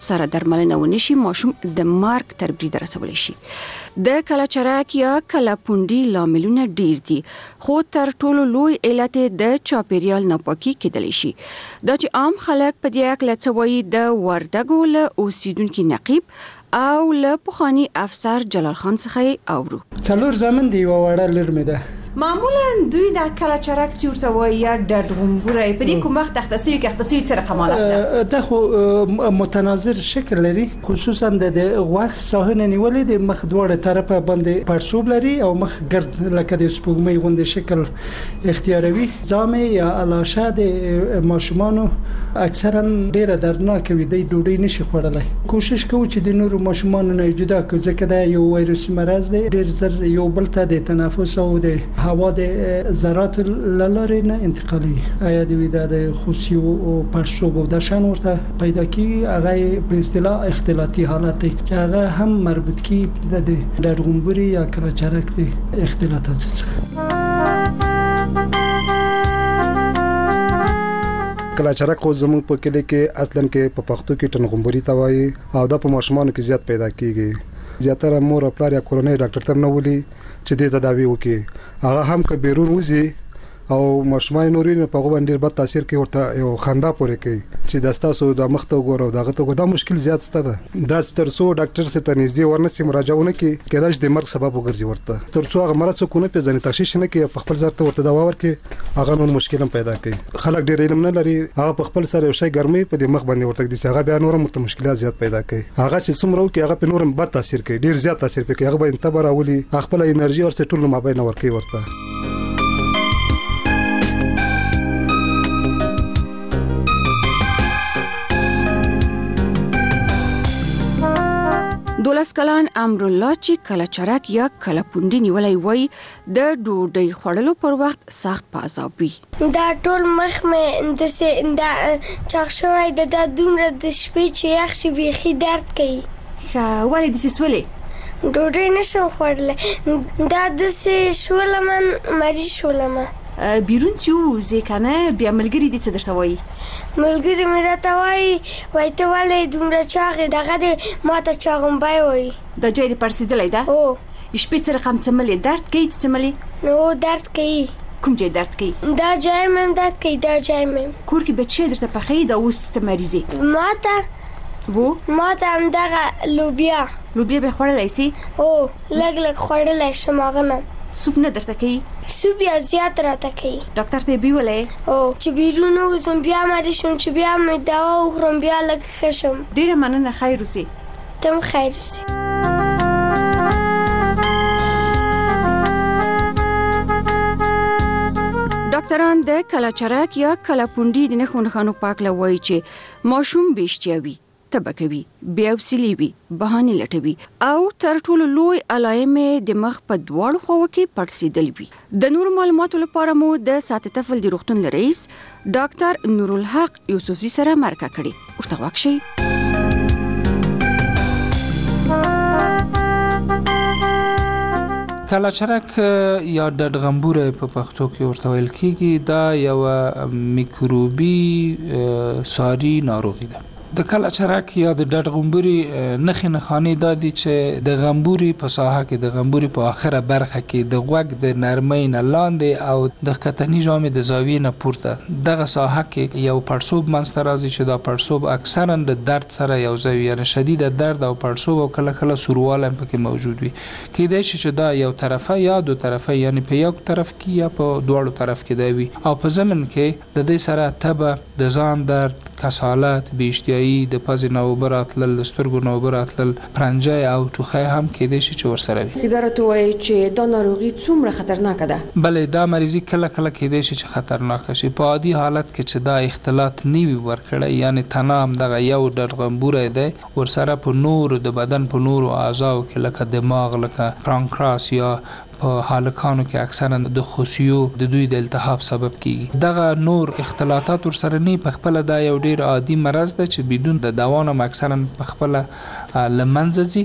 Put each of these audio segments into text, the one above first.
سره درملنه ونشي ماشوم د مرګ تر برید رسولی شي. د کلچرک یا کلپوندي لاملونه ډیر دي، خو تر ټولو لوی علت د چاپیریال ناپاکي کېدلی شي. دا چې عام خلک په دې اړه څه وایي د وردګو له اوسیدونکو نقیب او له پخوانی افسر جلال خان څخه اورو. څلور زمن دی وړه لور مې ده. معمولا دوی د کلچرک څورته وایي یا د غومبوري په دې کوم وخت تختصي سره کمالات ده. دا خو متناظر شکل لري، خصوصا د غوښ ساحنه نیولې د مخ دواړه طرفه باندې پړسوب لري او مخ ګرد لکه د سپوږمۍ غوندې شکل اختیاروي. زامه یا الاشه د ماشومانو اکثرا ډیره دردناک وي، د ډوډۍ نشي خوړلای. کوشش کوو چې د نورو ماشومانو نه جدا کړو ځکه دا یو وایروسي مرض دی، ډیر زر یو بل ته د تنفس او د هوا د ذرات لارې نه انتقالي. آیا د خوسی او پړسوب او د شان ورته پیدا کی هغه په اصطلاح اختلاطي حالت دی چې هغه هم مربوط کی د غومبوري یا کلچرک دی اختلاطات څخه. کلچرک خو زموږ په کلی کې اصلا کې په پښتو کې ټنغومبوري ته وایي او دا په ماشومانو کې زیات پیدا کیږي. زیاتره مور او پلار یا کورنۍ ډاکټر ته نه ولي چې د تداوی وکړي. هغه هم که بیرون وځي او ماشومان نورین په غو باندې بد تاثیر کوي، ورته یو خندا پورې کوي چې داستاسو د مخ ته وګورو دغه ته دا مشکل زیات ستده. دا ترڅو ډاکټر سره نږدې ورنسي مراجعونه کوي کېدای شي د مرګ سبب وګرځي، ورته ترڅو هغه مرض کو نه پیژني تشخیص نه کوي، په خپل ځای ته ورته دوا ورکړي، هغه نور مشکل هم پیدا کوي. خلک ډېر علم نه لري، هغه په خپل سره یو شی ګرمي په دې مخ باندې ورته دي، هغه بیا نور هم مشکلات زیات پیدا کوي. هغه چې څومره وکي هغه په نورم بد تاثیر کوي، ډېر زیات تاثیر کوي. هغه به انتبار اولي خپل انرژي ورته ټول مابین ورکوي ورته. دولس کلن امرالله چې کلچرک یا کلپوندي نیولای وای د ډوډۍ خوړلو پر وخت سخت په عذاب وي. دا ټول مخ مې د چاغ شوی د دومره د شپې چې یخ شي بیخي درد کوي. ولې داسې سولې؟ ډوډۍ نشم خوړلی، دا داسې شولم مریض شولم. بیرون چې وځې کنه بیا ملګري دې څه درته وایي؟ ملګري مې راته وایي ته ولې دومره چاغې، دغه دې ماته چاغمبی وایي. دا ځای دې پړسېدلی ده؟ هو. شپې څه رقم څملې درد کوي چې څملې؟ هو درد کوي. کوم ځای درد کوي؟ دا ځای مې درد کوي، دا ځای مې. کور کې به څه درته پخوي دا اوس ته مریضې؟ ماته همدغه لوبیا به خوړلی سي؟ هو لږ خوړلی شم. هغه نه سوپ نه درته کوي؟ سوپ یا زیات راته کوي. ډاکټر ته بیولې؟ او چې بیرون وځم بیا مریض شم، چې بیا مې دوا وخورم بیا لږ ښه شم. ډېره مننه، خیر اوسې. ته هم خیر اوسې. ډاکټران د کلچرک یا کلپوندي د نښو په اړه وایي چې ماشوم بېشتیا وي، تبه کوي، بې حوصلې وي، بهانې لټوي او تر ټولو لوی علائم د مخ په دواړو خواو کې پړسېدل وي. د نورو معلوماتو لپاره مو د ساعت طفل د روغتون رئیس ډاکټر نورالحق یوسفزي سره مرکه کړې. ورته غوږ شئ. کلچرک یا ډډغمبوره په پښتو کې ورته ویل کېږي. دا یو میکروبي ساري ناروغي ده. د کلچرک یا د ډډغمبوري نښې نښانې دا دي چې د غمبوري په ساحه کې، د غمبوري په آخره برخه کې د غوږ د نرمۍ نه لاندې او د ښکتني ژامې د زاویې نه پورته دغه ساحه کې یو پړسوب منځته راځي چې دا پړسوب اکثرا د درد سره یو ځای، یعنې شدید درد او پړسوب او کله کله سوروالی هم پکې موجود وي. کیدای شي چې دا یو طرفه یا دو طرفه، یعنې په یو طرف کې یا په دواړو طرف کې دی وي، او په ضمن کې د دې سره تبه، د ځان درد، کسالت، بېاشتیایي، د پزې نه اوبه راتلل، د سترګو نه اوبه راتلل، پرنجی او ټوخی هم کېدای شي چې ورسره وي. دا راته وایي چې دا ناروغي څومره خطرناکه ده؟ بلې، دا مریضي کله کله کېدای شي چې خطرناکه شي. په عادي حالت کې چې دا اختلاط نه وي ورکړی، یعنې تنه همدغه یو ډډغمبوری دی، ورسره په نورو د بدن په نورو اعضاو کې لکه دماغ، لکه پرانکراس یا په هالکانو کې اکثرا د خصیو د دوی د التهاب سبب کیږي. دغه نور اختلاطات ورسره نه په خپل دا یو ډیر عادي مرض ده چې بدون د دوا نه اکثرا په خپل لمنځه ځي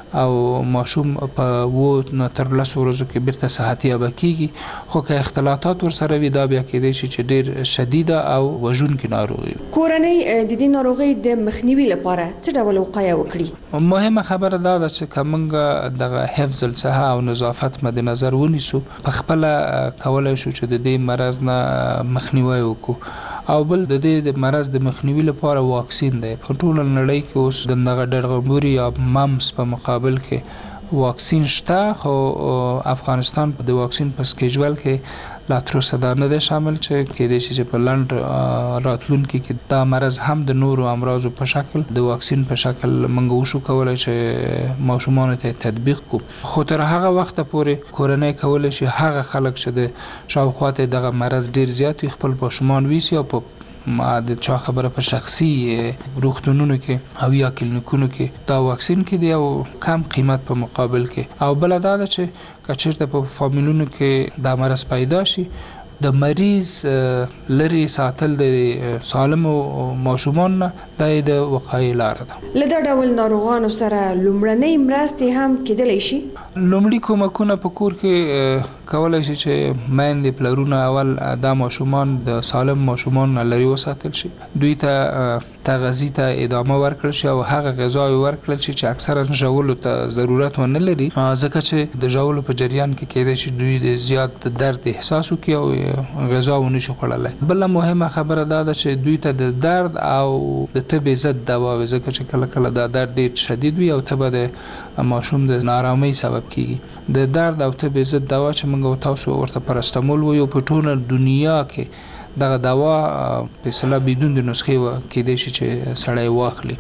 او ماشوم په 2 نه تر 10 ورځو کې بیرته صحتي اب کیږي خو که اختلاطات ورسره وي دا بیا کېدای شي چې ډیر شدیده او وژونکې ناروغي کورنۍ د دې ناروغي د مخنیوي لپاره څه ډول وقایه وکړي؟ مهمه خبره دا ده چې کومه د حفظ الصحه او نظافت مد نظر ونیسو په خپل کولای شو چې د دې مرض نه مخنیوي وکړو او بل د دې مرض د مخنیوي لپاره واکسین دی په ټول نړۍ کې اوس د دغه ډرغمبوري یا ممس په مقابل کې واکسین شته خو افغانستان په د واکسین په سکیجول کې لا تر اوسه دا نه دی شامل چې کېدای شي چې په لنډ راتلونکي کې دا مرض هم د نورو امراضو په شکل د واکسین په شکل موږ وشو کولای چې ماشومان ته تطبیق کو خو تر هغه وخت پورې کورنۍ کولای شي هغه خلک چې د شاوخوا ته دغه مرض ډیر زیات خپل ماشومان ویسي او په ما د چا خبره په شخصي روغتونونو کې او یا کلینیکونو کې دا واکسین کې دی او کم قیمت په مقابل کې او بل دا چې کچېرته په فامیلونو کې دا مرض پیدا شي د مریض لري ساتل د سالم ماشومان نه د وقایې لار ده. لدا ډول ناروغانو سره لومړنۍ مرستې هم کېدلی شي. لومړی کومکونه په کور کې کولای شي چې میندې پلرونه اول دا ماشومان د سالم ماشومان لري وساتل شي دوی ته تغذیه ته ادامه ورکړل شي او هغه غذاوي ورکړل شي چې اکثرا ژولو ته ضرورت ونه لري ځکه چې د ژولو په جریان کې کېدای شي دوی د زیات درد احساس وکړي او غذا ونه شي خوړلای. بل مهمه خبره دا ده چې دوی ته د درد او د تبې ضد دوا ځکه چې کله کله دا درد ډیر شدید وي او تبه د ماشوم د نارامۍ سبب کیږي د درد او تبې ضد دوا چې موږ تاسو ورته پرستمول وایو په ټوله دنیا کې دغه دوا په اصطلاح بدون د نسخې کېدای شي چې سړی واخلي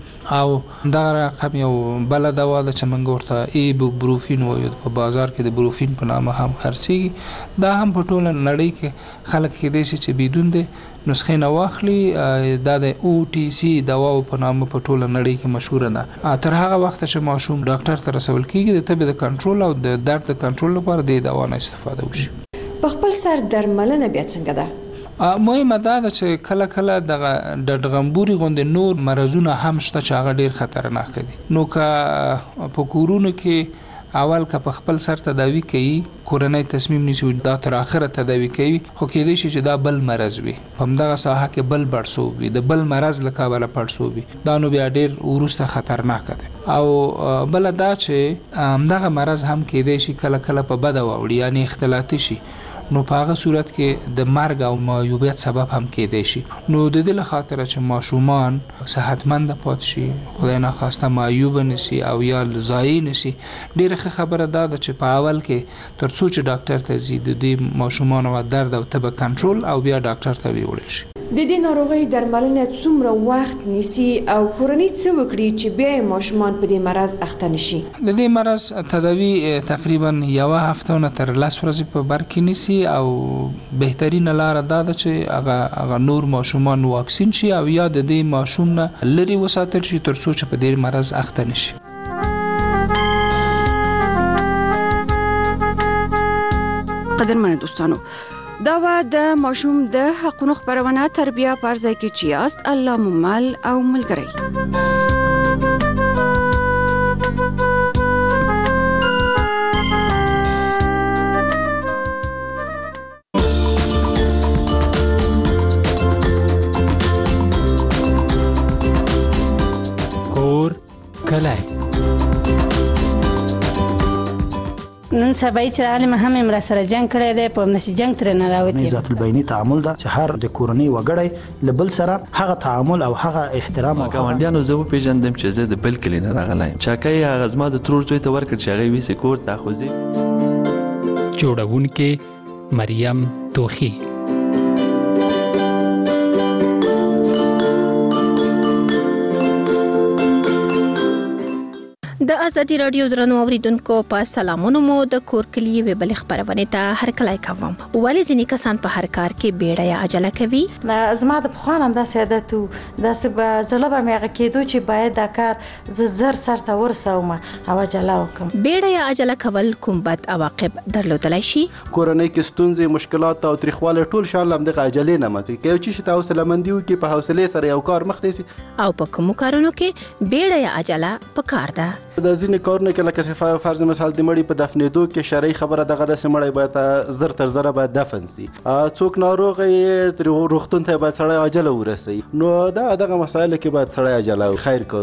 او دا رقم یو بل دوا ده چې موږ ورته ایبوپروفین وایو په بازار کې د بروفین په نامه هم خرڅيږي دا هم په ټوله نړۍ کې خلک کېدای شي چې بدون د نسخې نه واخلي دا د او ټي سي دوا په نامه په ټوله نړۍ کې مشهور ده تر هغه وخت چې ماشوم ډاکټر ته رسول کیږي د تبې د کنټرول او د درد د کنټرول لپاره د دوا نه استفاده وشي. په خپل سر درملنه بیا څنګه ده؟ مهمه دا ده چې کله کله د ډغمبوري غوندې نور مرزونه هم شته چې هغه ډیر خطرناک دي نو که په کورونو کې اول که په خپل سر تداوی کوي کورنۍ تصمیم نیسي دا تر اخره تداوی کوي خو کېدای شي چې دا بل مرز وي په همدغه ساحه کې بل پړسوب وي د بل مرز له کابله پړسوب وي دا نو بیا ډیر وروسته خطرناک دی او بل دا چې همدغه مرز هم کېدای شي کله کله په بده واوړي یعنی اختلاطي شي نو په هغه صورت کې د مرګ او معیوبیت سبب هم کېدای شي نو د دې لخاطر چې ماشومان صحتمند پاتې شي خدای ناخواسته معیوب نشي او یا ضایع نشي ډیره خبره ده چې په اول کې تر څو چې ډاکټر ته ځي د دې ماشومان او درد او تبه کنټرول او بیا ډاکټر ته ویول شي. د دې ناروغي درملنه څومره وخت نیسي او کورنۍ څه وکړي چې بیا ماشومان په دې مرض اخته نشي؟ د دې مرض تداوی تقریبا یو هفته نه تر 10 ورځې په بر کې نیسي او بهترین لار دا ده چې هغه نور ماشومان واکسین شي او یا د دې ماشوم نه لري وساتل شي تر څو چې په دې مرض اخته نشي. قدرمن دوستانو دا و د ماشوم د حقونو خبرونه تربیه پرځای کې چیاست الله ممل او ملګری کور کلای نن سبا چې عالم هم امر سره جنگ کړی دی په نشي جنگ تر نه راوتی ذات البینی تعامل دا چې هر د کورنۍ وګړی لبل سره هغه تعامل او هغه احترام او ګاونډیانو زه په پیژندم چې زه د بل کلی نه راغلایم چاکای هغه زما د ترور زوی ته ورکړ چې هغه ویسه کور ته خوځي جوړونکې مریم توخی د ازادي رادیو درنو اوریدونکو په سلامونو مو د کور کلی ویبل خبرونه ته هر کله کوم ولې ځینې کسان په هر کار کې بیړه یا عجله کوي زما د بخوان انداز عادتو د سبا زلبه مېغه کېدو چې باید دا کار زر سرته ورسوم او عجله وکم بیړه یا عجله کول کوم بد عواقب درلودلای شي کورنۍ کې ستونزې مشکلات او تریخواله ټول شان لم د عجله نه ماتي کوي چې تاسو حوصله‌مندي وکي په حوصله سره یو کار مخ دي او په کوم کارونو کې بیړه یا عجله پکار ده د ځینې کارونه کې لکه فرض مثال د مړي په دفنېدو کې شرعي خبره دغه داسې مړی باید زر تر زره باید دفن سي. څوک ناروغ یې روغتون ته باید سړی عاجله ورسوي، نو دغه مسایلو کې باید سړی عاجله خیر کار